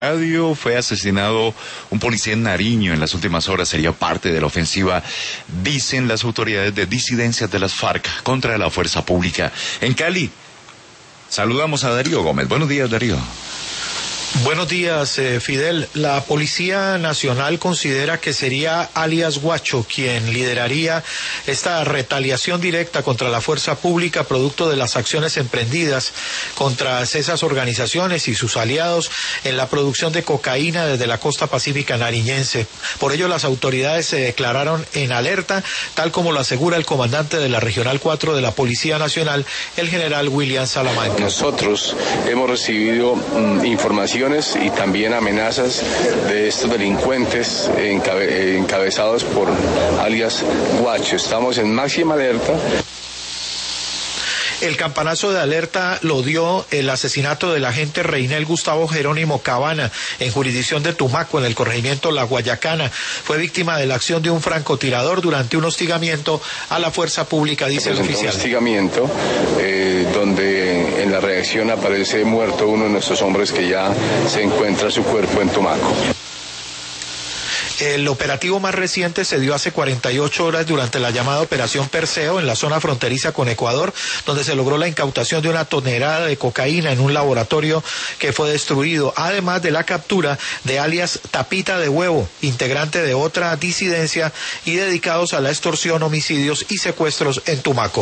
Radio fue asesinado un policía en Nariño en las últimas horas. Sería parte de la ofensiva, dicen las autoridades, de disidencias de las FARC contra la fuerza pública. En Cali, saludamos a Darío Gómez. Buenos días, Darío. Buenos días, Fidel. La Policía Nacional considera que sería alias Guacho quien lideraría esta retaliación directa contra la fuerza pública producto de las acciones emprendidas contra esas organizaciones y sus aliados en la producción de cocaína desde la costa pacífica nariñense. Por ello, las autoridades se declararon en alerta, tal como lo asegura el comandante de la Regional 4 de la Policía Nacional, el general William Salamanca. Nosotros hemos recibido información y también amenazas de estos delincuentes encabezados por alias Guacho. Estamos en máxima alerta. El campanazo de alerta lo dio el asesinato del agente Reinel Gustavo Jerónimo Cabana en jurisdicción de Tumaco, en el corregimiento La Guayacana. Fue víctima de la acción de un francotirador durante un hostigamiento a la fuerza pública, dice el oficial. Un hostigamiento donde en la reacción aparece muerto uno de nuestros hombres, que ya se encuentra su cuerpo en Tumaco. El operativo más reciente se dio hace 48 horas durante la llamada Operación Perseo en la zona fronteriza con Ecuador, donde se logró la incautación de 1 tonelada de cocaína en un laboratorio que fue destruido, además de la captura de alias Tapita de Huevo, integrante de otra disidencia y dedicados a la extorsión, homicidios y secuestros en Tumaco.